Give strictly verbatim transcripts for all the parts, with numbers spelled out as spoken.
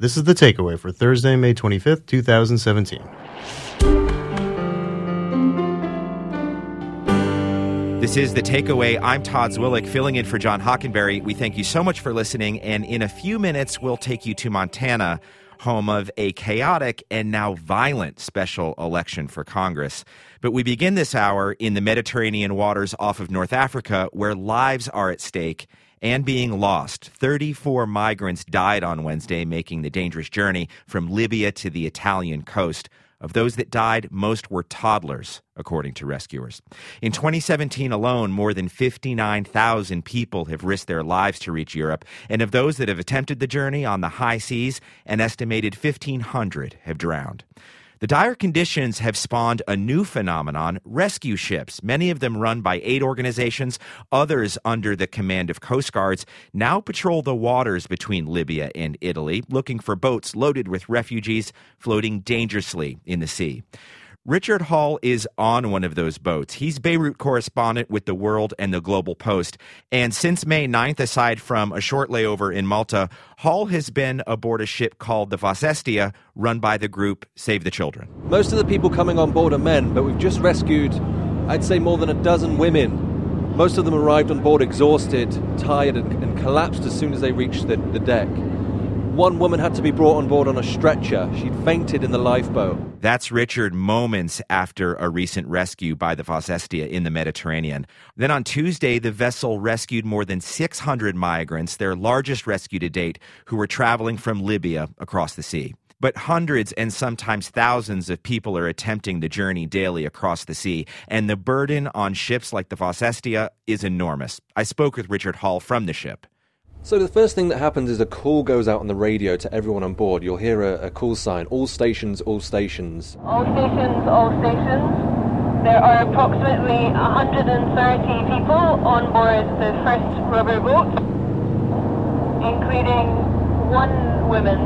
This is The Takeaway for Thursday, May twenty-fifth, twenty seventeen. This is The Takeaway. I'm Todd Zwillich, filling in for John Hockenberry. We thank you so much for listening, and in a few minutes, we'll take you to Montana, home of a chaotic and now violent special election for Congress. But we begin this hour in the Mediterranean waters off of North Africa, where lives are at stake and being lost. thirty-four migrants died on Wednesday, making the dangerous journey from Libya to the Italian coast. Of those that died, most were toddlers, according to rescuers. In twenty seventeen alone, more than fifty-nine thousand people have risked their lives to reach Europe. And of those that have attempted the journey on the high seas, an estimated fifteen hundred have drowned. The dire conditions have spawned a new phenomenon, rescue ships, many of them run by aid organizations, others under the command of Coast Guards, now patrol the waters between Libya and Italy, looking for boats loaded with refugees floating dangerously in the sea. Richard Hall is on one of those boats. He's Beirut correspondent with The World and The Global Post. And since May ninth, aside from a short layover in Malta, Hall has been aboard a ship called the Vos Estia, run by the group Save the Children. Most of the people coming on board are men, but we've just rescued, I'd say, more than a dozen women. Most of them arrived on board exhausted, tired, and, and collapsed as soon as they reached the, the deck. One woman had to be brought on board on a stretcher. She'd fainted in the lifeboat. That's Richard moments after a recent rescue by the Vos Estia in the Mediterranean. Then on Tuesday, the vessel rescued more than six hundred migrants, their largest rescue to date, who were traveling from Libya across the sea. But hundreds and sometimes thousands of people are attempting the journey daily across the sea, and the burden on ships like the Vos Estia is enormous. I spoke with Richard Hall from the ship. So the first thing that happens is a call goes out on the radio to everyone on board. You'll hear a, a call sign, all stations, all stations. All stations, all stations. There are approximately one hundred thirty people on board the first rubber boat, including one woman.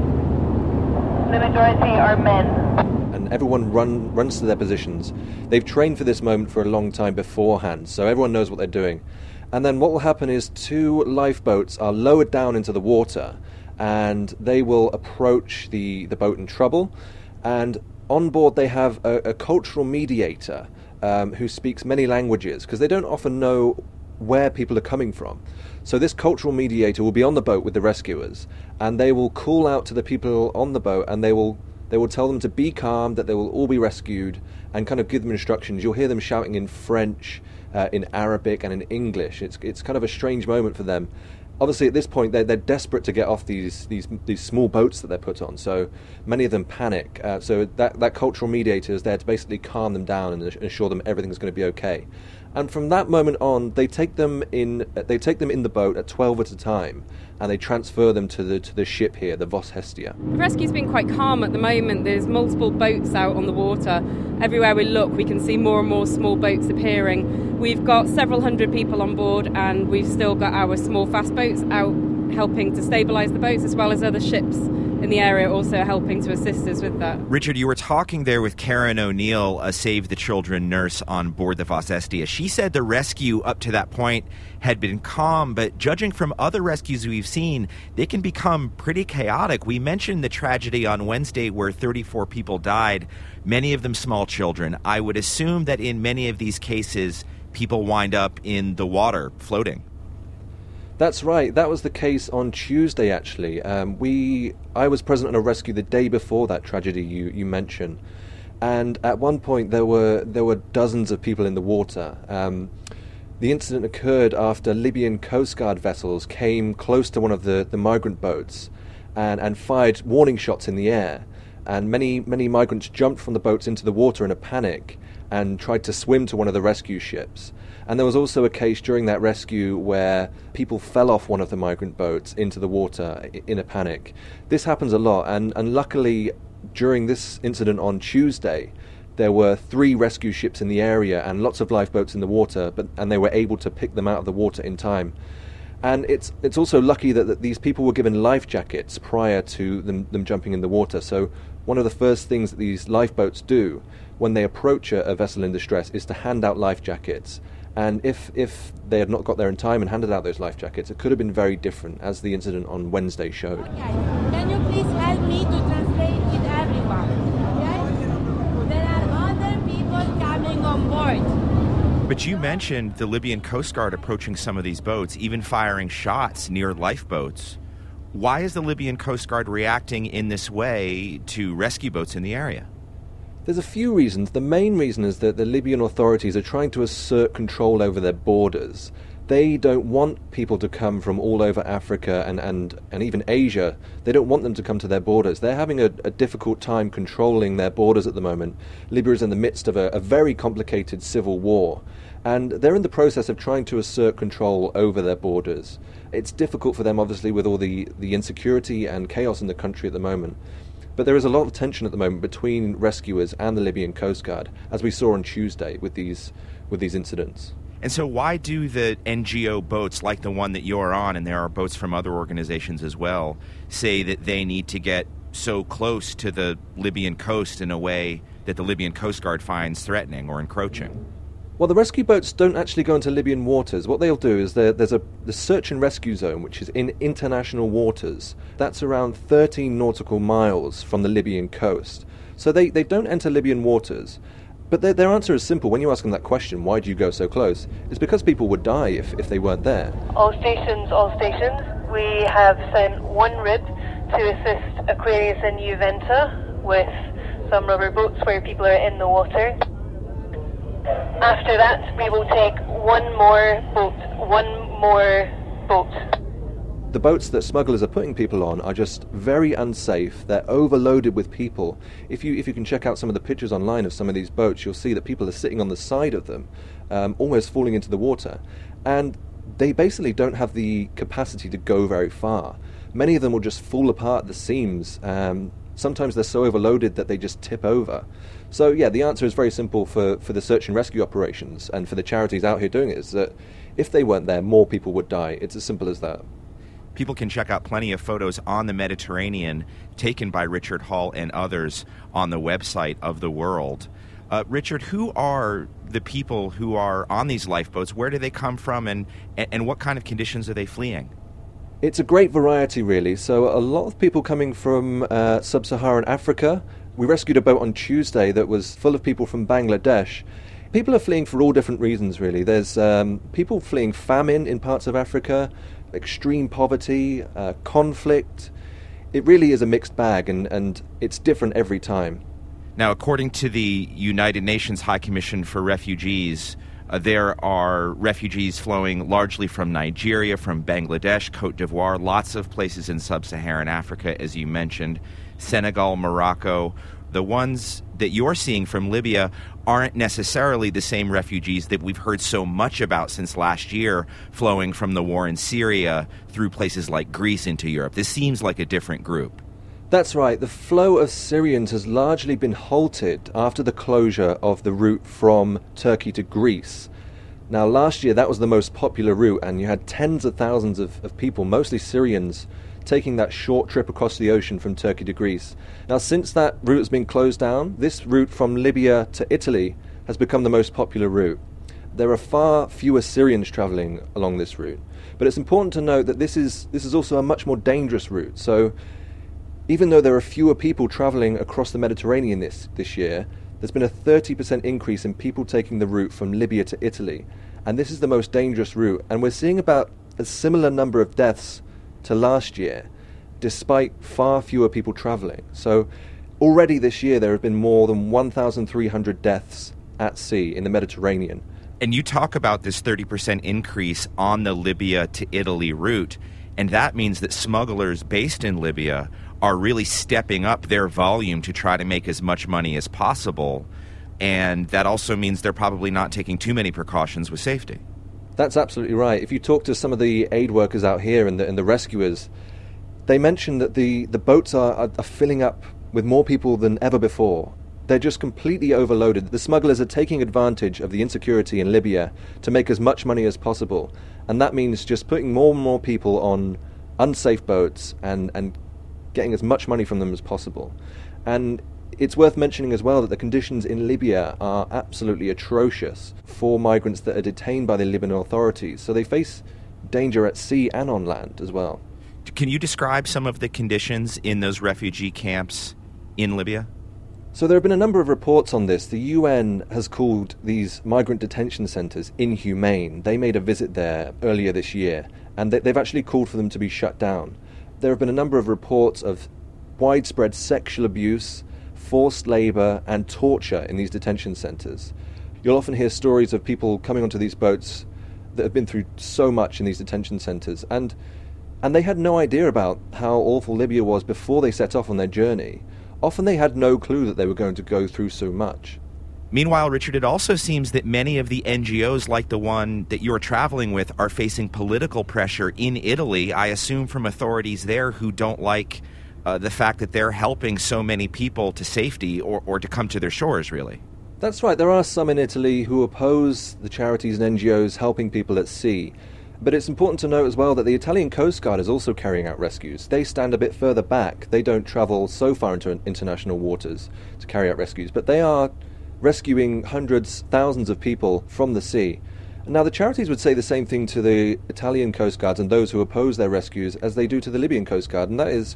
The majority are men. And everyone run, runs to their positions. They've trained for this moment for a long time beforehand, so everyone knows what they're doing. And then what will happen is two lifeboats are lowered down into the water, and they will approach the, the boat in trouble. And on board they have a, a cultural mediator um, who speaks many languages, because they don't often know where people are coming from. So this cultural mediator will be on the boat with the rescuers, and they will call out to the people on the boat, and they will they will tell them to be calm, that they will all be rescued, and kind of give them instructions. You'll hear them shouting in French, Uh, in Arabic and in English. It's it's kind of a strange moment for them. Obviously, at this point, they're, they're desperate to get off these these these small boats that they're put on. So many of them panic. Uh, so that that cultural mediator is there to basically calm them down and assure them everything's going to be okay. And from that moment on, they take them in. They take them in the boat at twelve at a time, and they transfer them to the to the ship here, the Vos Estia. The rescue's been quite calm at the moment. There's multiple boats out on the water. Everywhere we look, we can see more and more small boats appearing. We've got several hundred people on board, and we've still got our small fast boats out helping to stabilise the boats, as well as other ships in the area also helping to assist us with that. Richard, you were talking there with Karen O'Neill, a Save the Children nurse on board the Vos Estia. She said the rescue up to that point had been calm, but judging from other rescues we've seen, they can become pretty chaotic. We mentioned the tragedy on Wednesday where thirty-four people died, many of them small children. I would assume that in many of these cases, people wind up in the water floating. That's right. That was the case on Tuesday, actually. Um, we, I was present on a rescue the day before that tragedy you, you mentioned, and at one point there were there were dozens of people in the water. Um, the incident occurred after Libyan Coast Guard vessels came close to one of the, the migrant boats and, and fired warning shots in the air, and many many migrants jumped from the boats into the water in a panic and tried to swim to one of the rescue ships. And there was also a case during that rescue where people fell off one of the migrant boats into the water in a panic. This happens a lot, and, and luckily during this incident on Tuesday, there were three rescue ships in the area and lots of lifeboats in the water, but and they were able to pick them out of the water in time. And it's it's also lucky that, that these people were given life jackets prior to them, them jumping in the water. So one of the first things that these lifeboats do when they approach a, a vessel in distress is to hand out life jackets. And if if they had not got there in time and handed out those life jackets, it could have been very different, as the incident on Wednesday showed. Okay. Can you please want me to translate with everyone. Okay? There are other people coming on board. But you mentioned the Libyan Coast Guard approaching some of these boats, even firing shots near lifeboats. Why is the Libyan Coast Guard reacting in this way to rescue boats in the area? There's a few reasons. The main reason is that the Libyan authorities are trying to assert control over their borders. They don't want people to come from all over Africa and, and, and even Asia. They don't want them to come to their borders. They're having a, a difficult time controlling their borders at the moment. Libya is in the midst of a, a very complicated civil war, and they're in the process of trying to assert control over their borders. It's difficult for them, obviously, with all the, the insecurity and chaos in the country at the moment. But there is a lot of tension at the moment between rescuers and the Libyan Coast Guard, as we saw on Tuesday with these with these incidents. And so why do the N G O boats like the one that you're on, and there are boats from other organizations as well, say that they need to get so close to the Libyan coast in a way that the Libyan Coast Guard finds threatening or encroaching? Well, the rescue boats don't actually go into Libyan waters. What they'll do is there's a the search and rescue zone, which is in international waters. That's around thirteen nautical miles from the Libyan coast. So they, they don't enter Libyan waters. But their, their answer is simple. When you ask them that question, why do you go so close? It's because people would die if, if they weren't there. All stations, all stations. We have sent one R I B to assist Aquarius and Juventa with some rubber boats where people are in the water. After that, we will take one more boat, one more boat. The boats that smugglers are putting people on are just very unsafe. They're overloaded with people. If you if you can check out some of the pictures online of some of these boats, you'll see that people are sitting on the side of them, um, almost falling into the water. And they basically don't have the capacity to go very far. Many of them will just fall apart at the seams. Um, sometimes they're so overloaded that they just tip over. So yeah, the answer is very simple for, for the search and rescue operations and for the charities out here doing it, is that if they weren't there, more people would die. It's as simple as that. People can check out plenty of photos on the Mediterranean taken by Richard Hall and others on the website of The World. Uh, Richard, who are the people who are on these lifeboats? Where do they come from, and, and what kind of conditions are they fleeing? It's a great variety, really. So a lot of people coming from uh, sub-Saharan Africa. We rescued a boat on Tuesday that was full of people from Bangladesh. People are fleeing for all different reasons, really. There's um, people fleeing famine in parts of Africa, extreme poverty, uh, conflict. It really is a mixed bag, and, and it's different every time. Now, according to the United Nations High Commission for Refugees, uh, there are refugees flowing largely from Nigeria, from Bangladesh, Cote d'Ivoire, lots of places in sub-Saharan Africa, as you mentioned, Senegal, Morocco. The ones that you're seeing from Libya aren't necessarily the same refugees that we've heard so much about since last year, flowing from the war in Syria through places like Greece into Europe. This seems like a different group. That's right. The flow of Syrians has largely been halted after the closure of the route from Turkey to Greece. Now, last year that was the most popular route, and you had tens of thousands of, of people, mostly Syrians, taking that short trip across the ocean from Turkey to Greece. Now, since that route has been closed down, this route from Libya to Italy has become the most popular route. There are far fewer Syrians travelling along this route, but it's important to note that this is this is also a much more dangerous route. So even though there are fewer people travelling across the Mediterranean this, this year, there's been a thirty percent increase in people taking the route from Libya to Italy, and this is the most dangerous route, and we're seeing about a similar number of deaths to last year, despite far fewer people travelling. So already this year there have been more than one thousand three hundred deaths at sea in the Mediterranean. And you talk about this thirty percent increase on the Libya to Italy route, and that means that smugglers based in Libya are really stepping up their volume to try to make as much money as possible, and that also means they're probably not taking too many precautions with safety. That's absolutely right. If you talk to some of the aid workers out here and the, and the rescuers, they mention that the, the boats are, are, are filling up with more people than ever before. They're just completely overloaded. The smugglers are taking advantage of the insecurity in Libya to make as much money as possible. And that means just putting more and more people on unsafe boats and, and getting as much money from them as possible. And it's worth mentioning as well that the conditions in Libya are absolutely atrocious for migrants that are detained by the Libyan authorities. So they face danger at sea and on land as well. Can you describe some of the conditions in those refugee camps in Libya? So there have been a number of reports on this. The U N has called these migrant detention centres inhumane. They made a visit there earlier this year, and they've actually called for them to be shut down. There have been a number of reports of widespread sexual abuse, forced labour and torture in these detention centres. You'll often hear stories of people coming onto these boats that have been through so much in these detention centres, and and they had no idea about how awful Libya was before they set off on their journey. Often they had no clue that they were going to go through so much. Meanwhile, Richard, it also seems that many of the N G Os like the one that you're traveling with are facing political pressure in Italy, I assume from authorities there who don't like uh, the fact that they're helping so many people to safety or, or to come to their shores, really. That's right. There are some in Italy who oppose the charities and N G Os helping people at sea. But it's important to note as well that the Italian Coast Guard is also carrying out rescues. They stand a bit further back. They don't travel so far into international waters to carry out rescues, but they are rescuing hundreds, thousands of people from the sea. Now, the charities would say the same thing to the Italian Coast Guards and those who oppose their rescues as they do to the Libyan Coast Guard, and that is,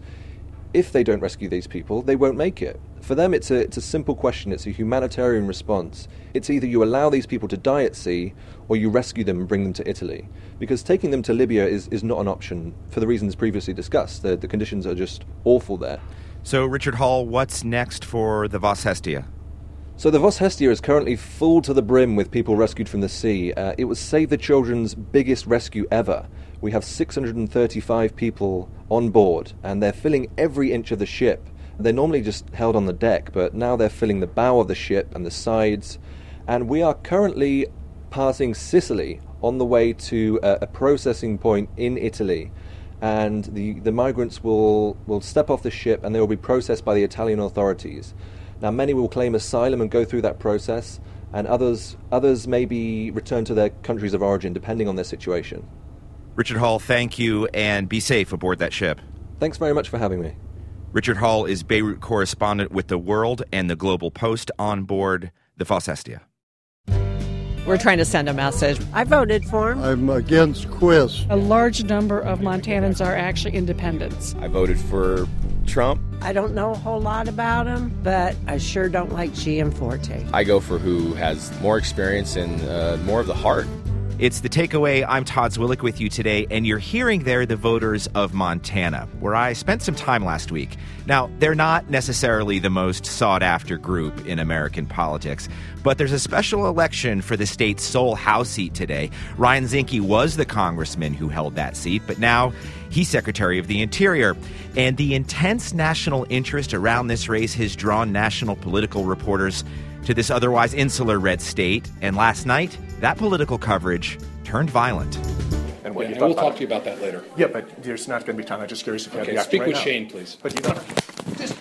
if they don't rescue these people, they won't make it. For them, it's a, it's a simple question. It's a humanitarian response. It's either you allow these people to die at sea or you rescue them and bring them to Italy. Because taking them to Libya is, is not an option for the reasons previously discussed. The, the conditions are just awful there. So, Richard Hall, what's next for the Vos Hestia? So the Vos Hestia is currently full to the brim with people rescued from the sea. Uh, it was Save the Children's biggest rescue ever. We have six hundred thirty-five people on board, and they're filling every inch of the ship. They're normally just held on the deck, but now they're filling the bow of the ship and the sides. And we are currently passing Sicily on the way to a, a processing point in Italy. And the, the migrants will, will step off the ship and they will be processed by the Italian authorities. Now, many will claim asylum and go through that process, and others others may be returned to their countries of origin, depending on their situation. Richard Hall, thank you, and be safe aboard that ship. Thanks very much for having me. Richard Hall is Beirut correspondent with The World and The Global Post on board the Vos Hestia. We're trying to send a message. I voted for him. I'm against Quist. A large number of Montanans are actually independents. I voted for Trump. I don't know a whole lot about him, but I sure don't like Gianforte. I go for who has more experience and uh, more of the heart. It's The Takeaway. I'm Todd Zwillich with you today, and you're hearing there the voters of Montana, where I spent some time last week. Now, they're not necessarily the most sought-after group in American politics, but there's a special election for the state's sole House seat today. Ryan Zinke was the congressman who held that seat, but now he's Secretary of the Interior. And the intense national interest around this race has drawn national political reporters to this otherwise insular red state. And last night, that political coverage turned violent. And what yeah, you and we'll talk talk to you about that later. Yeah, but there's not going to be time. I'm just curious if you okay, have the speak right with now. Shane, please. But you don't. Just...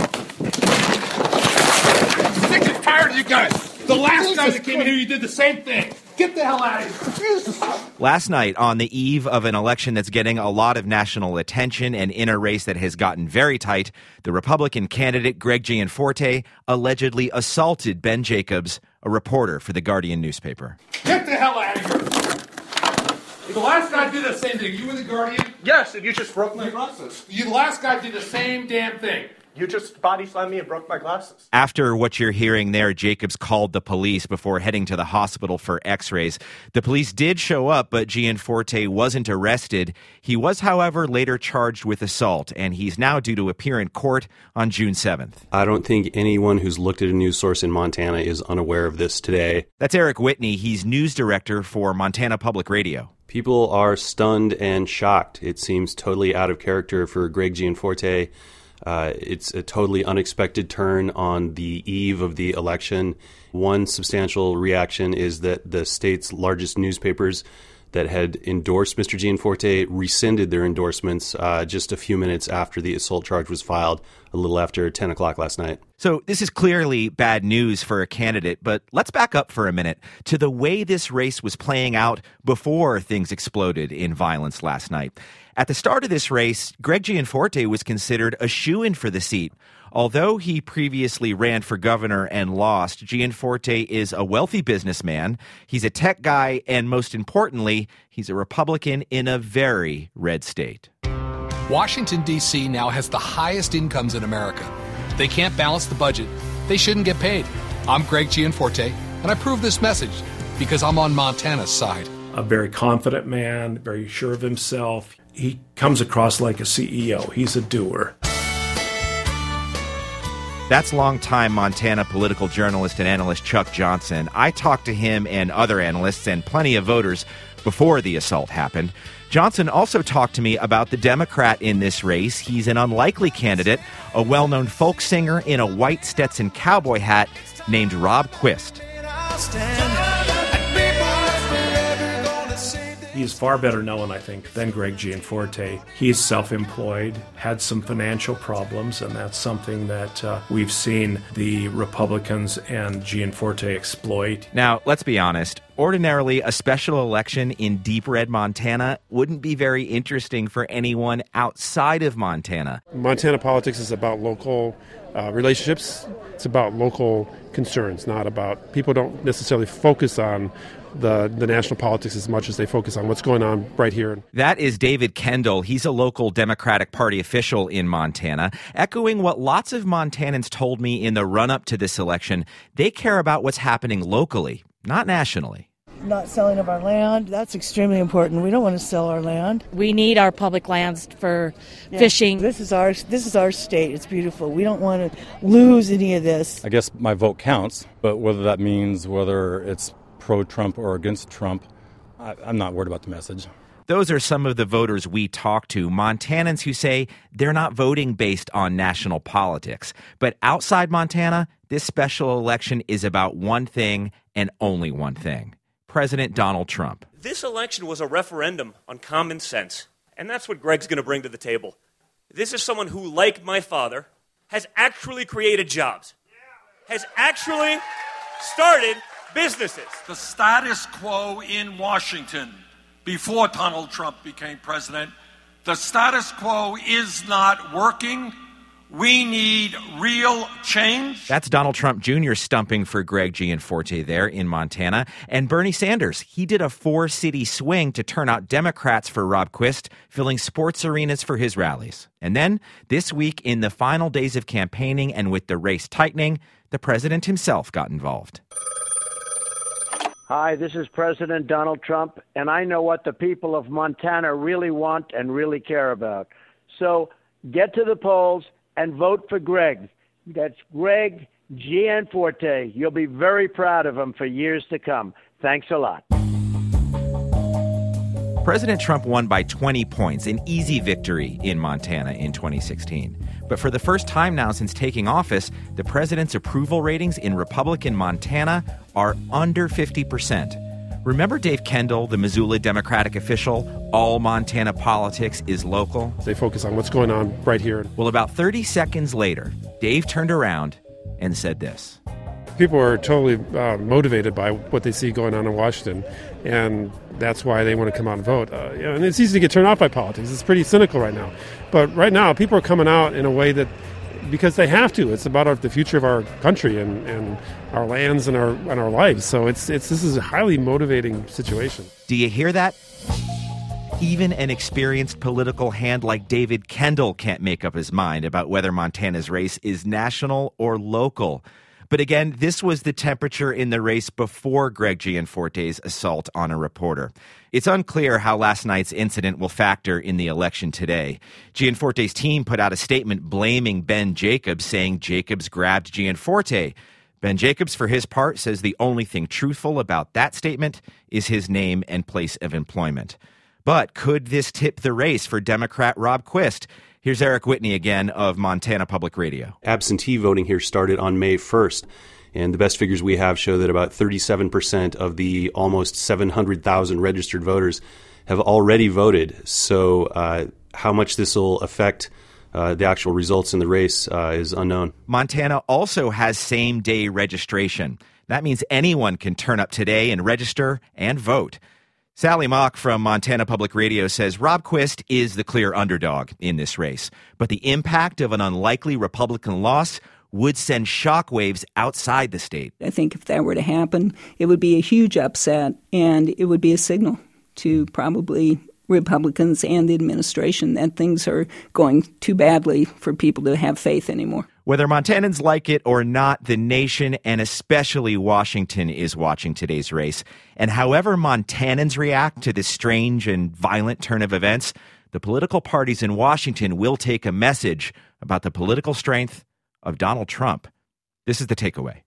Sick and tired of you guys. The last Jesus time that came in here, you did the same thing. Get the hell out of here. Jesus. Last night, on the eve of an election that's getting a lot of national attention and in a race that has gotten very tight, the Republican candidate Greg Gianforte allegedly assaulted Ben Jacobs, a reporter for the Guardian newspaper. Get the hell out of here. The last guy did the same thing. You were the Guardian? Yes, and you just broke my glasses. You, the last guy did the same damn thing. You just body slammed me and broke my glasses. After what you're hearing there, Jacobs called the police before heading to the hospital for x-rays. The police did show up, but Gianforte wasn't arrested. He was, however, later charged with assault, and he's now due to appear in court on June seventh. I don't think anyone who's looked at a news source in Montana is unaware of this today. That's Eric Whitney. He's news director for Montana Public Radio. People are stunned and shocked. It seems totally out of character for Greg Gianforte. Uh, it's a totally unexpected turn on the eve of the election. One substantial reaction is that the state's largest newspapers that had endorsed Mister Gianforte rescinded their endorsements uh, just a few minutes after the assault charge was filed, a little after ten o'clock last night. So this is clearly bad news for a candidate, but let's back up for a minute to the way this race was playing out before things exploded in violence last night. At the start of this race, Greg Gianforte was considered a shoo-in for the seat. Although he previously ran for governor and lost, Gianforte is a wealthy businessman, he's a tech guy, and most importantly, he's a Republican in a very red state. Washington, D C now has the highest incomes in America. They can't balance the budget. They shouldn't get paid. I'm Greg Gianforte, and I prove this message because I'm on Montana's side. A very confident man, very sure of himself. He comes across like a C E O. He's a doer. That's longtime Montana political journalist and analyst Chuck Johnson. I talked to him and other analysts and plenty of voters before the assault happened. Johnson also talked to me about the Democrat in this race. He's an unlikely candidate, a well-known folk singer in a white Stetson cowboy hat named Rob Quist. He's far better known, I think, than Greg Gianforte. He's self-employed, had some financial problems, and that's something that uh, we've seen the Republicans and Gianforte exploit. Now, let's be honest. Ordinarily, a special election in deep red Montana wouldn't be very interesting for anyone outside of Montana. Montana politics is about local uh, relationships. It's about local concerns, not about, people don't necessarily focus on the the national politics as much as they focus on what's going on right here. That is David Kendall. He's a local Democratic Party official in Montana, echoing what lots of Montanans told me in the run-up to this election. They care about what's happening locally, not nationally. Not selling of our land, that's extremely important. We don't want to sell our land. We need our public lands for yeah. fishing. This is our this is our state. It's beautiful. We don't want to lose any of this. I guess my vote counts, but whether that means whether it's pro-Trump or against Trump, I, I'm not worried about the message. Those are some of the voters we talked to, Montanans who say they're not voting based on national politics. But outside Montana, this special election is about one thing and only one thing: President Donald Trump. This election was a referendum on common sense, and that's what Greg's going to bring to the table. This is someone who, like my father, has actually created jobs, has actually started businesses. The status quo in Washington before Donald Trump became president, the status quo is not working. We need real change. That's Donald Trump Junior stumping for Greg Gianforte there in Montana. And Bernie Sanders, he did a four-city swing to turn out Democrats for Rob Quist, filling sports arenas for his rallies. And then, this week, in the final days of campaigning and with the race tightening, the president himself got involved. Hi, this is President Donald Trump, and I know what the people of Montana really want and really care about. So get to the polls and vote for Greg. That's Greg Gianforte. You'll be very proud of him for years to come. Thanks a lot. President Trump won by twenty points, an easy victory in Montana in twenty sixteen. But for the first time now since taking office, the president's approval ratings in Republican Montana are under fifty percent. Remember Dave Kendall, the Missoula Democratic official? All Montana politics is local. They focus on what's going on right here. Well, about thirty seconds later, Dave turned around and said this. People are totally uh, motivated by what they see going on in Washington, and that's why they want to come out and vote. Uh, you know, and it's easy to get turned off by politics. It's pretty cynical right now. But right now, people are coming out in a way that, because they have to. It's about our, the future of our country and, and our lands and our and our lives. So it's it's this is a highly motivating situation. Do you hear that? Even an experienced political hand like David Kendall can't make up his mind about whether Montana's race is national or local. But again, this was the temperature in the race before Greg Gianforte's assault on a reporter. It's unclear how last night's incident will factor in the election today. Gianforte's team put out a statement blaming Ben Jacobs, saying Jacobs grabbed Gianforte. Ben Jacobs, for his part, says the only thing truthful about that statement is his name and place of employment. But could this tip the race for Democrat Rob Quist? Here's Eric Whitney again of Montana Public Radio. Absentee voting here started on May first, and the best figures we have show that about thirty-seven percent of the almost seven hundred thousand registered voters have already voted. So uh, how much this will affect uh, the actual results in the race uh, is unknown. Montana also has same-day registration. That means anyone can turn up today and register and vote. Sally Mock from Montana Public Radio says Rob Quist is the clear underdog in this race, but the impact of an unlikely Republican loss would send shockwaves outside the state. I think if that were to happen, it would be a huge upset, and it would be a signal to probably Republicans and the administration that things are going too badly for people to have faith anymore. Whether Montanans like it or not, the nation and especially Washington is watching today's race. And however Montanans react to this strange and violent turn of events, the political parties in Washington will take a message about the political strength of Donald Trump. This is The Takeaway.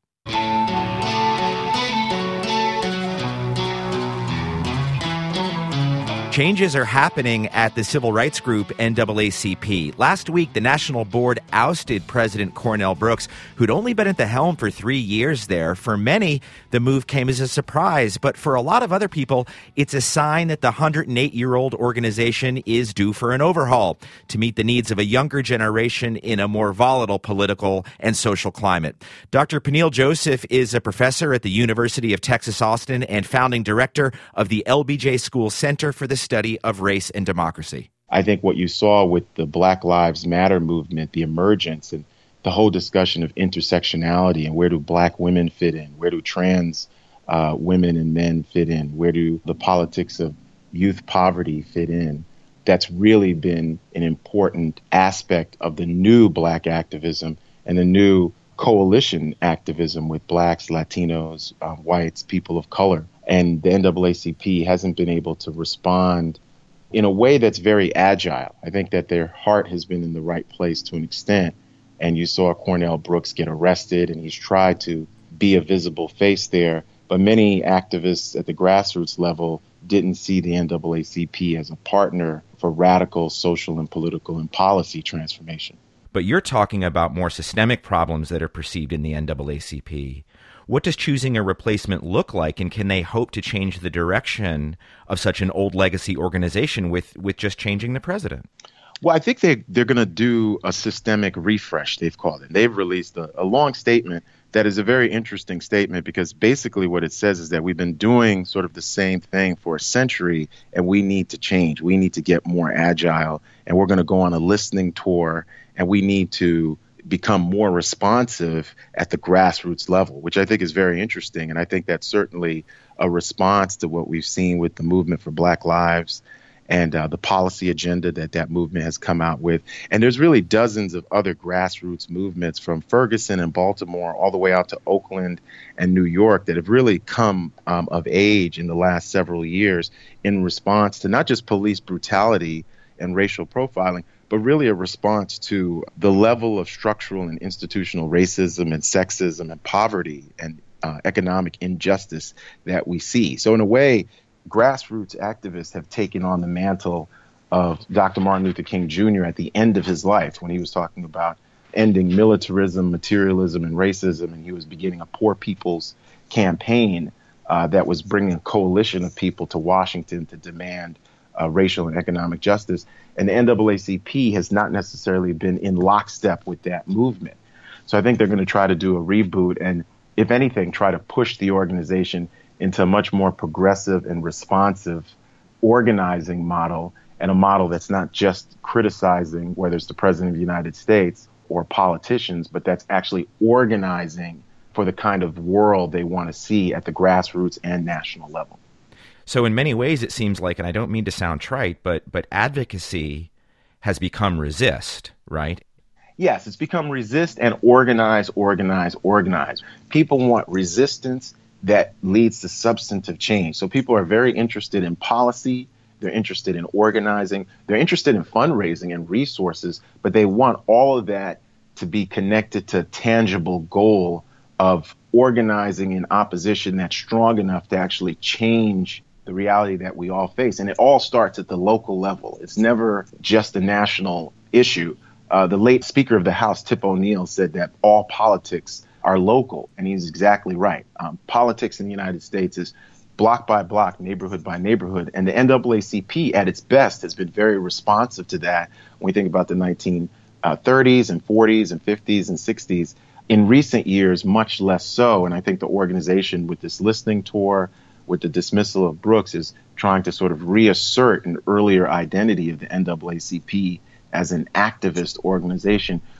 Changes are happening at the civil rights group N double A C P. Last week, the National Board ousted President Cornell Brooks, who'd only been at the helm for three years there. For many, the move came as a surprise, but for a lot of other people, it's a sign that the one hundred eight-year-old organization is due for an overhaul to meet the needs of a younger generation in a more volatile political and social climate. Doctor Peniel Joseph is a professor at the University of Texas Austin and founding director of the L B J School Center for the Study of Race and Democracy. I think what you saw with the Black Lives Matter movement, the emergence and the whole discussion of intersectionality and where do black women fit in, where do trans uh, women and men fit in, where do the politics of youth poverty fit in, that's really been an important aspect of the new black activism and the new coalition activism with blacks, Latinos, uh, whites, people of color. And the N double A C P hasn't been able to respond in a way that's very agile. I think that their heart has been in the right place to an extent. And you saw Cornell Brooks get arrested, and he's tried to be a visible face there. But many activists at the grassroots level didn't see the N double A C P as a partner for radical social and political and policy transformation. But you're talking about more systemic problems that are perceived in the N double A C P. What does choosing a replacement look like, and can they hope to change the direction of such an old legacy organization with, with just changing the president? Well, I think they, they're going to do a systemic refresh, they've called it. They've released a, a long statement that is a very interesting statement because basically what it says is that we've been doing sort of the same thing for a century and we need to change. We need to get more agile, and we're going to go on a listening tour, and we need to become more responsive at the grassroots level, which I think is very interesting. And I think that's certainly a response to what we've seen with the movement for Black Lives and uh, the policy agenda that that movement has come out with. And there's really dozens of other grassroots movements from Ferguson and Baltimore all the way out to Oakland and New York that have really come um, of age in the last several years in response to not just police brutality and racial profiling, but really a response to the level of structural and institutional racism and sexism and poverty and uh, economic injustice that we see. So in a way, grassroots activists have taken on the mantle of Doctor Martin Luther King Junior at the end of his life when he was talking about ending militarism, materialism, and racism, and he was beginning a poor people's campaign uh, that was bringing a coalition of people to Washington to demand Uh, racial and economic justice. And the N double A C P has not necessarily been in lockstep with that movement. So I think they're going to try to do a reboot and, if anything, try to push the organization into a much more progressive and responsive organizing model, and a model that's not just criticizing whether it's the president of the United States or politicians, but that's actually organizing for the kind of world they want to see at the grassroots and national level. So in many ways, it seems like, and I don't mean to sound trite, but but advocacy has become resist, right? Yes, it's become resist and organize, organize, organize. People want resistance that leads to substantive change. So people are very interested in policy. They're interested in organizing. They're interested in fundraising and resources, but they want all of that to be connected to a tangible goal of organizing in opposition that's strong enough to actually change the reality that we all face. And it all starts at the local level. It's never just a national issue. Uh, the late Speaker of the House, Tip O'Neill, said that all politics are local, and he's exactly right. Um, politics in the United States is block by block, neighborhood by neighborhood, and the N double A C P at its best has been very responsive to that when we think about the nineteen thirties and forties and fifties and sixties. In recent years, much less so, and I think the organization with this listening tour, with the dismissal of Brooks, is trying to sort of reassert an earlier identity of the N double A C P as an activist organization,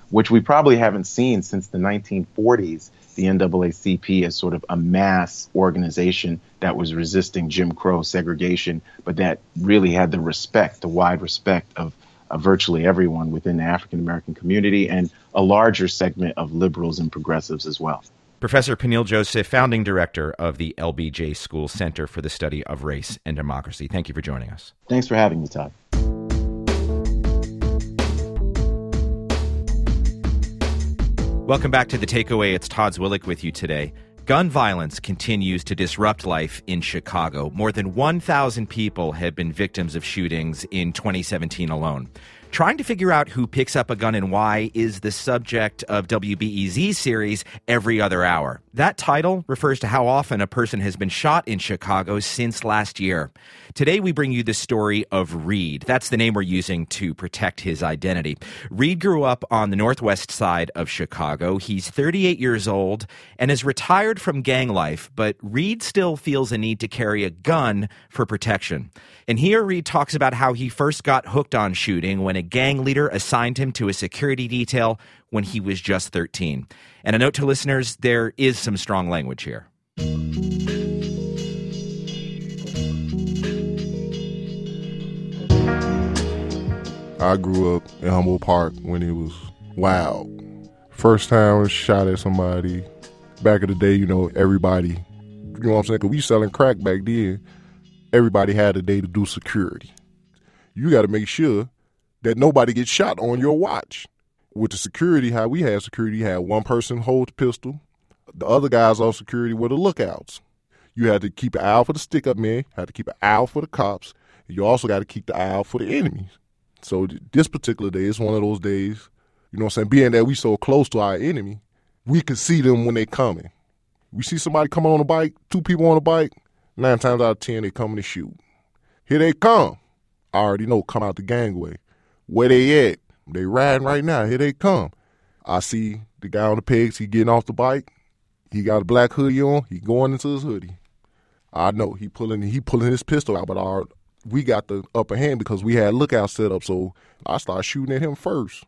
which we probably haven't seen since the nineteen forties, the N double A C P as sort of a mass organization that was resisting Jim Crow segregation, but that really had the respect, the wide respect of, of virtually everyone within the African-American community and a larger segment of liberals and progressives as well. Professor Peniel Joseph, founding director of the L B J School Center for the Study of Race and Democracy. Thank you for joining us. Thanks for having me, Todd. Welcome back to The Takeaway. It's Todd Zwillich with you today. Gun violence continues to disrupt life in Chicago. More than one thousand people have been victims of shootings in twenty seventeen alone. Trying to figure out who picks up a gun and why is the subject of W B E Z's series Every Other Hour. That title refers to how often a person has been shot in Chicago since last year. Today we bring you the story of Reed. That's the name we're using to protect his identity. Reed grew up on the northwest side of Chicago. He's thirty-eight years old and is retired from gang life, but Reed still feels a need to carry a gun for protection. And here Reed talks about how he first got hooked on shooting when a gang leader assigned him to a security detail when he was just thirteen. And a note to listeners, there is some strong language here. I grew up in Humboldt Park when it was wild. First time I was shot at somebody. Back in the day, you know, everybody, you know what I'm saying, because we selling crack back then. Everybody had a day to do security. You got to make sure that nobody gets shot on your watch. With the security, how we had security, you had one person hold the pistol. The other guys on security were the lookouts. You had to keep an eye out for the stick-up men, had to keep an eye out for the cops. You also got to keep the eye out for the enemies. So this particular day is one of those days, you know what I'm saying, being that we so close to our enemy, we can see them when they coming. We see somebody coming on a bike, two people on a bike, nine times out of ten, they coming to shoot. Here they come. I already know, come out the gangway. Where they at? They riding right now. Here they come. I see the guy on the pegs. He getting off the bike. He got a black hoodie on. He going into his hoodie. I know he pulling he pulling his pistol out, but our, we got the upper hand because we had lookout set up. So I started shooting at him first.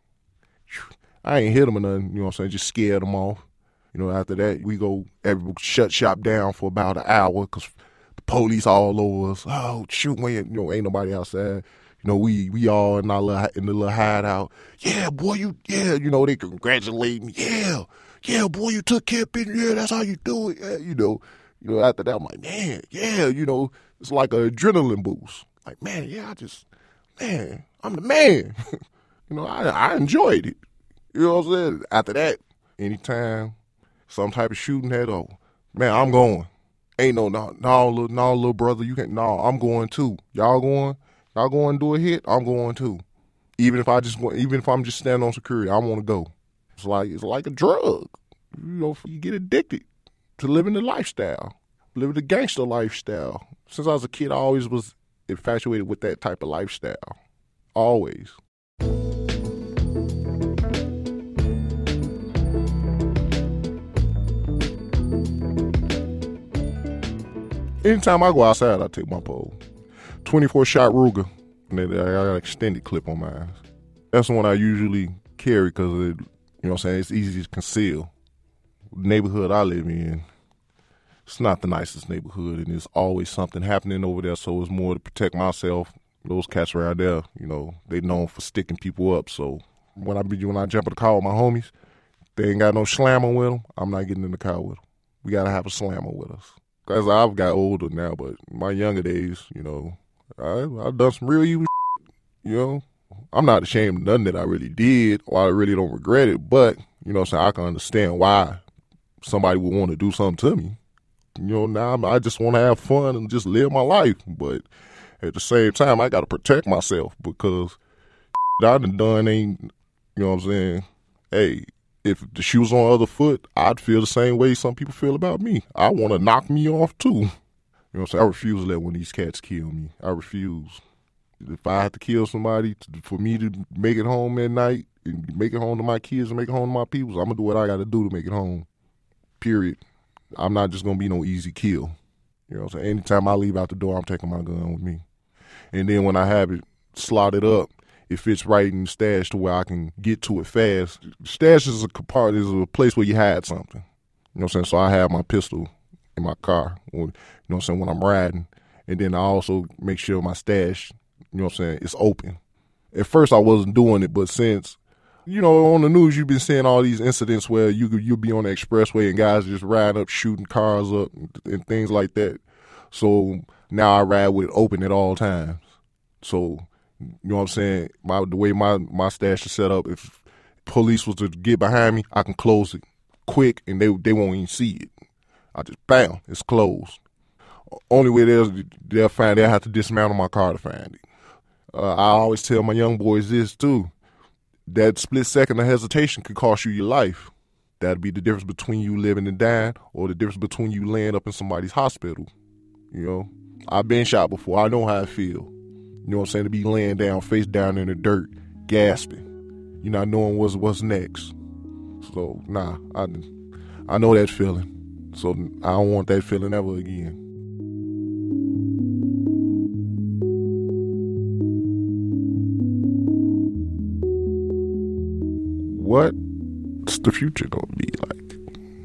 I ain't hit him or nothing. You know what I'm saying? Just scared him off. You know, after that, we go every, shut shop down for about an hour because the police all over us. Oh, shoot, we ain't, you know, ain't nobody outside. You know, we we all in our little, in the little hideout. Yeah, boy, you, yeah, you know, they congratulate me. Yeah, yeah, boy, you took care of business. Yeah, that's how you do it. Yeah, you know, you know. After that, I'm like, man, yeah, you know, it's like an adrenaline boost. Like, man, yeah, I just, man, I'm the man. You know, I I enjoyed it. You know what I'm saying? After that, anytime some type of shooting had over, man, I'm going. Ain't no, no, no, little, no, little brother, you can't, no, I'm going too. Y'all going? Y'all going to do a hit? I'm going too. Even if I just, even if I'm just standing on security, I want to go. It's like, it's like a drug. You know, you get addicted to living the lifestyle, living the gangster lifestyle. Since I was a kid, I always was infatuated with that type of lifestyle. Always. Anytime I go outside, I take my pole. twenty-four shot Ruger, and then I got an extended clip on mine. That's the one I usually carry because, it, you know what I'm saying, it's easy to conceal. The neighborhood I live in, it's not the nicest neighborhood, and there's always something happening over there, so it's more to protect myself. Those cats right there, you know, they known for sticking people up, so when I be when I jump in the car with my homies, they ain't got no slammer with them, I'm not getting in the car with them. We got to have a slammer with us. Because I've got older now, but my younger days, you know, I, I've done some real evil shit, you know. I'm not ashamed of nothing that I really did, or I really don't regret it, but, you know what I'm saying, I can understand why somebody would want to do something to me. You know, now I just want to have fun and just live my life, but at the same time, I got to protect myself because I done done ain't, you know what I'm saying, hey, if the shoe was on the other foot, I'd feel the same way some people feel about me. I want to knock me off, too. You know what I'm saying? I refuse to let one of these cats kill me. I refuse. If I have to kill somebody to, for me to make it home at night and make it home to my kids and make it home to my people, I'm going to do what I got to do to make it home, period. I'm not just going to be no easy kill. You know what I'm saying? Anytime I leave out the door, I'm taking my gun with me. And then when I have it slotted up it fits right in the stash to where I can get to it fast. Stash is a part is a place where you hide something. You know what I'm saying? So I have my pistol in my car, or, you know what I'm saying, when I'm riding. And then I also make sure my stash, you know what I'm saying, is open. At first I wasn't doing it, but since, you know, on the news you've been seeing all these incidents where you you'll be on the expressway and guys just riding up, shooting cars up and, and things like that. So now I ride with it open at all times. So, you know what I'm saying, my, the way my, my stash is set up, if police was to get behind me, I can close it quick and they they won't even see it. I just, bam, it's closed. Only way they'll, they'll find it, they'll have to dismantle my car to find it. Uh, I always tell my young boys this too. That split second of hesitation could cost you your life. That'd be the difference between you living and dying or the difference between you laying up in somebody's hospital. You know, I've been shot before. I know how it feel. You know what I'm saying? To be laying down, face down in the dirt, gasping. You're not knowing what's, what's next. So, nah, I, I know that feeling. So I don't want that feeling ever again. What's the future gonna be like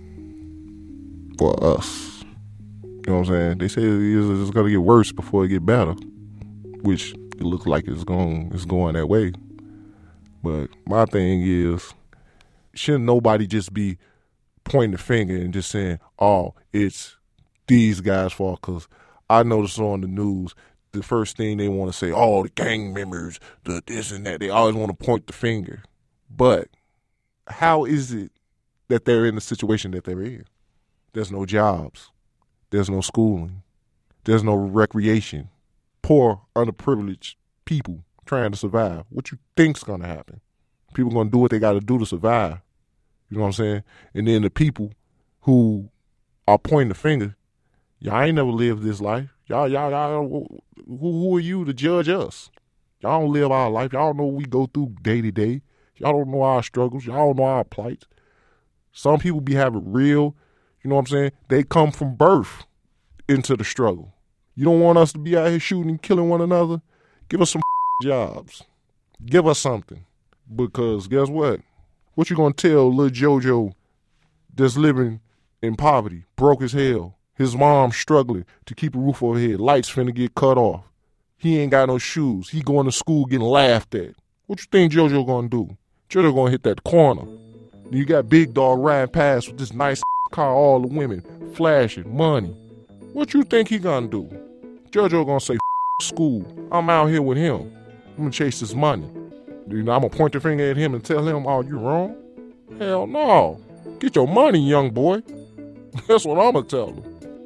for us? You know what I'm saying? They say it's gonna get worse before it get better, which it looks like it's going it's going that way. But my thing is, shouldn't nobody just be pointing the finger and just saying, "Oh, it's these guys' fault"? Because I noticed on the news, the first thing they want to say, "Oh, the gang members, the this and that." They always want to point the finger, but how is it that they're in the situation that they're in? There's no jobs. There's no schooling. There's no recreation. Poor, underprivileged people trying to survive. What you think's going to happen? People going to do what they got to do to survive. You know what I'm saying? And then the people who are pointing the finger, y'all ain't never lived this life. Y'all, y'all, y'all, who, who are you to judge us? Y'all don't live our life. Y'all don't know what we go through day to day. Y'all don't know our struggles. Y'all don't know our plights. Some people be having real, you know what I'm saying? They come from birth into the struggle. You don't want us to be out here shooting and killing one another? Give us some jobs. Give us something. Because guess what? What you gonna tell little JoJo that's living in poverty, broke as hell, his mom struggling to keep a roof over her head, lights finna get cut off. He ain't got no shoes. He going to school getting laughed at. What you think JoJo gonna do? JoJo gonna hit that corner. You got Big Dog riding past with this nice car, all the women flashing money. What you think he gonna do? JoJo gonna say, F- school. I'm out here with him. I'm gonna chase this money. You know, I'm gonna point the finger at him and tell him, "Oh, you wrong?" Hell no. Get your money, young boy. That's what I'm gonna tell him.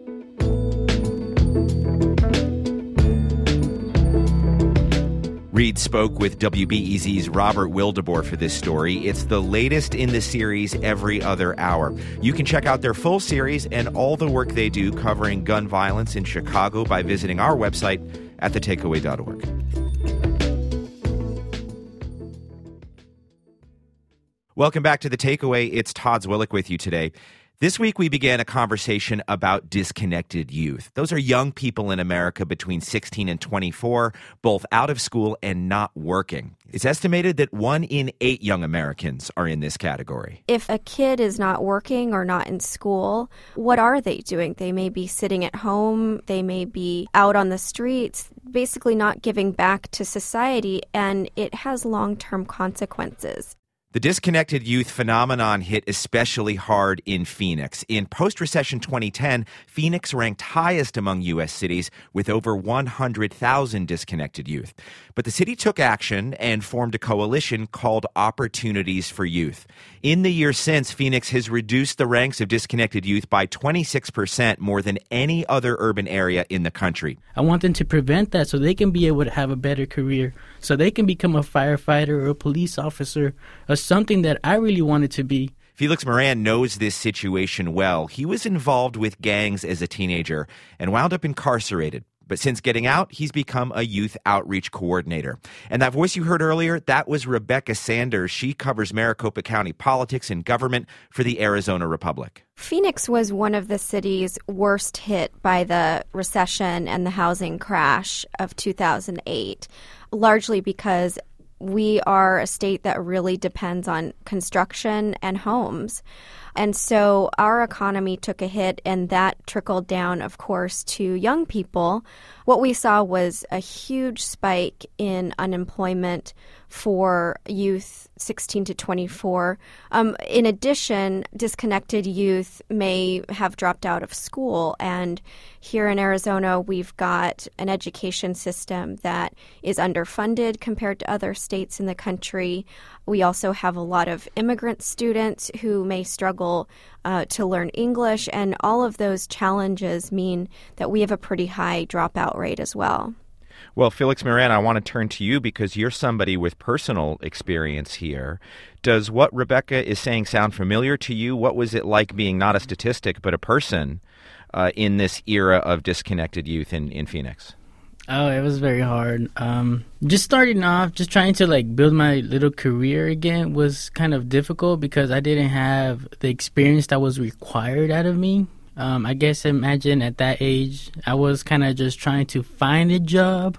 Reed spoke with W B E Z's Robert Wildeboer for this story. It's the latest in the series Every Other Hour. You can check out their full series and all the work they do covering gun violence in Chicago by visiting our website at the takeaway dot org. Welcome back to The Takeaway. It's Todd Zwillich with you today. This week, we began a conversation about disconnected youth. Those are young people in America between sixteen and twenty-four, both out of school and not working. It's estimated that one in eight young Americans are in this category. If a kid is not working or not in school, what are they doing? They may be sitting at home. They may be out on the streets, basically not giving back to society, and it has long-term consequences. The disconnected youth phenomenon hit especially hard in Phoenix. In post-recession twenty ten, Phoenix ranked highest among U S cities with over one hundred thousand disconnected youth. But the city took action and formed a coalition called Opportunities for Youth. In the years since, Phoenix has reduced the ranks of disconnected youth by twenty-six percent, more than any other urban area in the country. I want them to prevent that so they can be able to have a better career, so they can become a firefighter or a police officer, or something that I really wanted to be. Felix Moran knows this situation well. He was involved with gangs as a teenager and wound up incarcerated. But since getting out, he's become a youth outreach coordinator. And that voice you heard earlier, that was Rebecca Sanders. She covers Maricopa County politics and government for the Arizona Republic. Phoenix was one of the cities worst hit by the recession and the housing crash of two thousand eight, largely because we are a state that really depends on construction and homes. And so our economy took a hit, and that trickled down, of course, to young people. What we saw was a huge spike in unemployment for youth sixteen to twenty-four. Um, in addition, disconnected youth may have dropped out of school. And here in Arizona, we've got an education system that is underfunded compared to other states in the country. We also have a lot of immigrant students who may struggle uh, to learn English, and all of those challenges mean that we have a pretty high dropout rate as well. Well, Felix Moran, I want to turn to you because you're somebody with personal experience here. Does what Rebecca is saying sound familiar to you? What was it like being not a statistic but a person uh, in this era of disconnected youth in, in Phoenix? Oh, it was very hard. Um, just starting off, just trying to like build my little career again was kind of difficult because I didn't have the experience that was required out of me. Um, I guess imagine at that age, I was kind of just trying to find a job,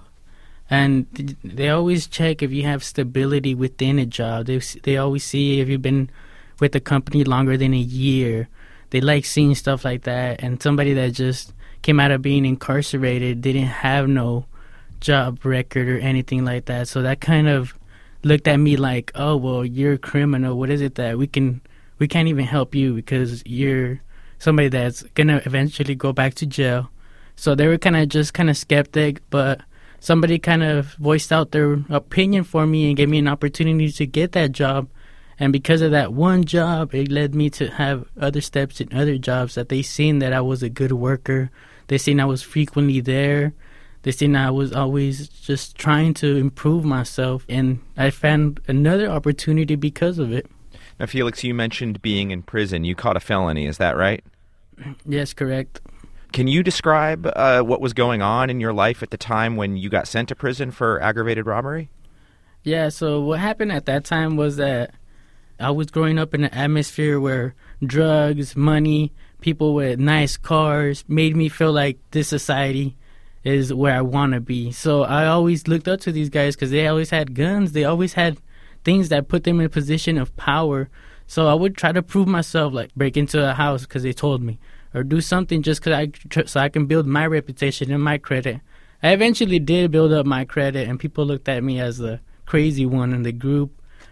and th- they always check if you have stability within a job. They they always see if you've been with the company longer than a year. They like seeing stuff like that, and somebody that just came out of being incarcerated didn't have no job record or anything like that. So that kind of looked at me like, oh, well, you're a criminal. What is it that we can we can't even help you because you're somebody that's going to eventually go back to jail. So they were kind of just kind of skeptic, but somebody kind of voiced out their opinion for me and gave me an opportunity to get that job. And because of that one job, it led me to have other steps in other jobs that they seen that I was a good worker. They seen I was frequently there. They seen I was always just trying to improve myself. And I found another opportunity because of it. Now, Felix, you mentioned being in prison. You caught a felony, is that right? Yes, correct. Can you describe uh, what was going on in your life at the time when you got sent to prison for aggravated robbery? Yeah, so what happened at that time was that I was growing up in an atmosphere where drugs, money, people with nice cars made me feel like this society is where I want to be. So I always looked up to these guys because they always had guns. They always had things that put them in a position of power. So I would try to prove myself, like break into a house because they told me, or do something just cause I, so I can build my reputation and my credit. I eventually did build up my credit, and people looked at me as the crazy one in the group.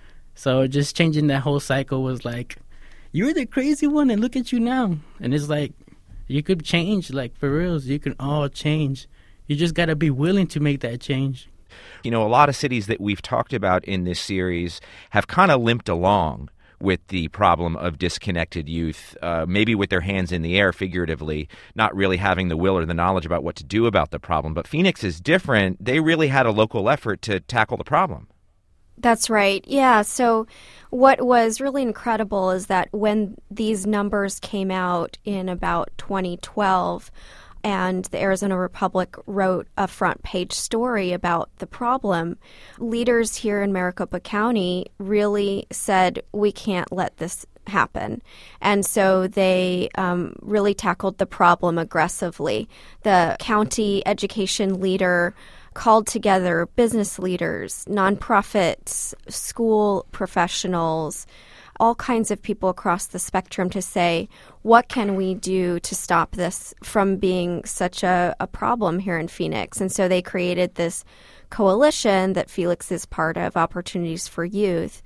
So just changing that whole cycle was like, you're the crazy one, and look at you now. And it's like, you could change, like for reals. You can all change. You just got to be willing to make that change. You know, a lot of cities that we've talked about in this series have kind of limped along with the problem of disconnected youth, uh, maybe with their hands in the air, figuratively, not really having the will or the knowledge about what to do about the problem. But Phoenix is different. They really had a local effort to tackle the problem. That's right. Yeah. So what was really incredible is that when these numbers came out in about twenty twelve, and the Arizona Republic wrote a front page story about the problem, leaders here in Maricopa County really said, we can't let this happen. And so they um, really tackled the problem aggressively. The county education leader called together business leaders, nonprofits, school professionals, all kinds of people across the spectrum to say, what can we do to stop this from being such a, a problem here in Phoenix? And so they created this coalition that Felix is part of, Opportunities for Youth.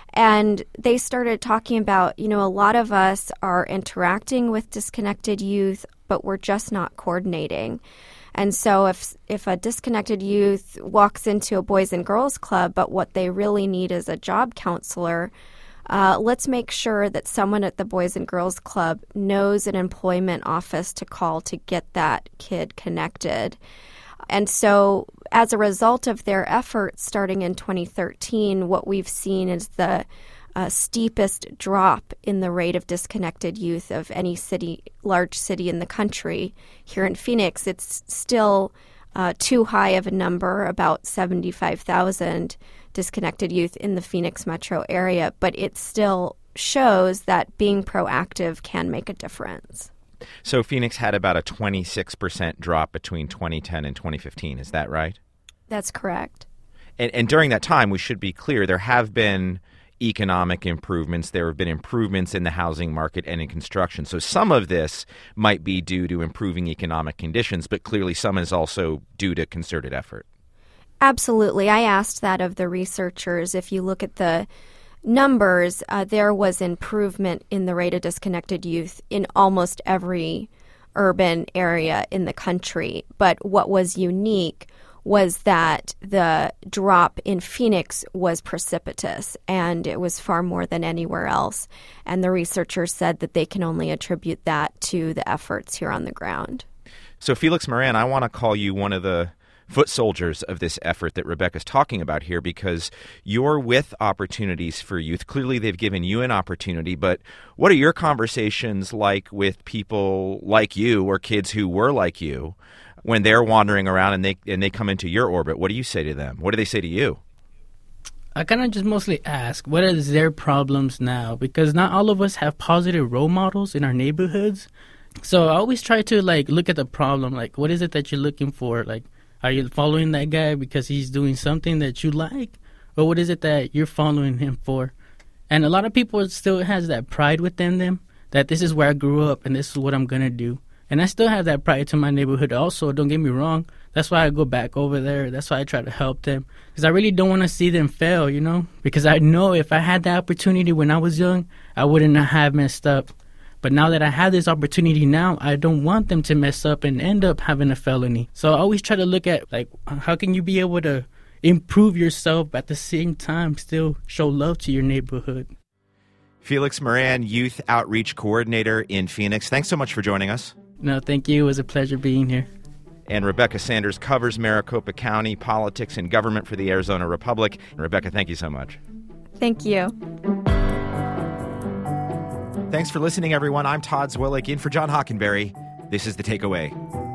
And they started talking about, you know, a lot of us are interacting with disconnected youth, but we're just not coordinating. And so if if a disconnected youth walks into a Boys and Girls Club, but what they really need is a job counselor, Uh, let's make sure that someone at the Boys and Girls Club knows an employment office to call to get that kid connected. And so as a result of their efforts starting in twenty thirteen, what we've seen is the uh, steepest drop in the rate of disconnected youth of any city, large city in the country. Here in Phoenix, it's still uh, too high of a number, about seventy-five thousand disconnected youth in the Phoenix metro area, but it still shows that being proactive can make a difference. So Phoenix had about a twenty-six percent drop between twenty ten and twenty fifteen. Is that right? That's correct. And, and during that time, we should be clear, there have been economic improvements. There have been improvements in the housing market and in construction. So some of this might be due to improving economic conditions, but clearly some is also due to concerted effort. Absolutely. I asked that of the researchers. If you look at the numbers, uh, there was improvement in the rate of disconnected youth in almost every urban area in the country. But what was unique was that the drop in Phoenix was precipitous, and it was far more than anywhere else. And the researchers said that they can only attribute that to the efforts here on the ground. So, Felix Moran, I want to call you one of the foot soldiers of this effort that Rebecca's talking about here, because you're with Opportunities for Youth. Clearly, they've given you an opportunity, but what are your conversations like with people like you or kids who were like you when they're wandering around and they and they come into your orbit? What do you say to them? What do they say to you? I kind of just mostly ask, what are their problems now? Because not all of us have positive role models in our neighborhoods. So I always try to, like, look at the problem. Like, what is it that you're looking for? Like, are you following that guy because he's doing something that you like? Or what is it that you're following him for? And a lot of people still has that pride within them that this is where I grew up and this is what I'm going to do. And I still have that pride to my neighborhood also, don't get me wrong. That's why I go back over there. That's why I try to help them. Because I really don't want to see them fail, you know? Because I know if I had the opportunity when I was young, I wouldn't have messed up. But now that I have this opportunity now, I don't want them to mess up and end up having a felony. So I always try to look at, like, how can you be able to improve yourself but at the same time still show love to your neighborhood? Felix Moran, Youth Outreach Coordinator in Phoenix. Thanks so much for joining us. No, thank you. It was a pleasure being here. And Rebecca Sanders covers Maricopa County politics and government for the Arizona Republic. And Rebecca, thank you so much. Thank you. Thanks for listening, everyone. I'm Todd Zwillich in for John Hockenberry. This is The Takeaway.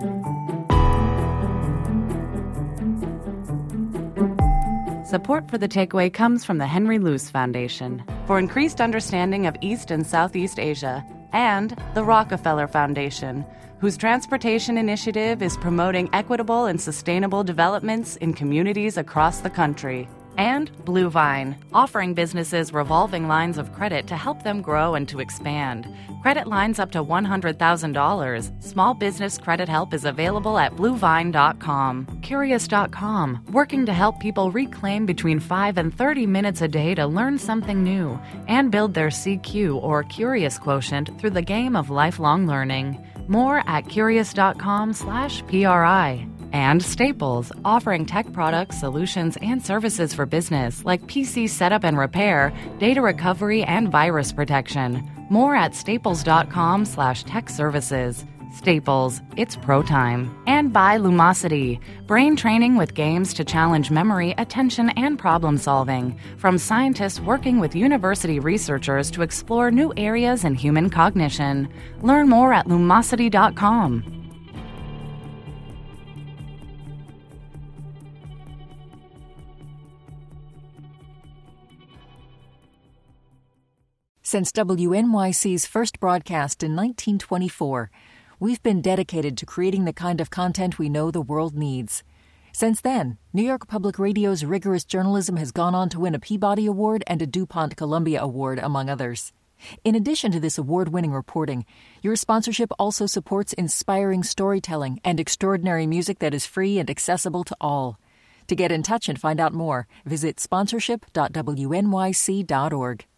Support for The Takeaway comes from the Henry Luce Foundation for increased understanding of East and Southeast Asia, and the Rockefeller Foundation, whose transportation initiative is promoting equitable and sustainable developments in communities across the country. And Blue Vine, offering businesses revolving lines of credit to help them grow and to expand. Credit lines up to one hundred thousand dollars. Small business credit help is available at blue vine dot com. Curious dot com, working to help people reclaim between five and thirty minutes a day to learn something new and build their C Q or Curious quotient through the game of lifelong learning. More at curious dot com slash P R I. And Staples, offering tech products, solutions, and services for business like P C setup and repair, data recovery, and virus protection. More at staples dot com slash tech services. Staples, it's pro time. And by Lumosity, brain training with games to challenge memory, attention, and problem solving. From scientists working with university researchers to explore new areas in human cognition. Learn more at lumosity dot com. Since W N Y C's first broadcast in nineteen twenty-four, we've been dedicated to creating the kind of content we know the world needs. Since then, New York Public Radio's rigorous journalism has gone on to win a Peabody Award and a DuPont Columbia Award, among others. In addition to this award-winning reporting, your sponsorship also supports inspiring storytelling and extraordinary music that is free and accessible to all. To get in touch and find out more, visit sponsorship dot w n y c dot org.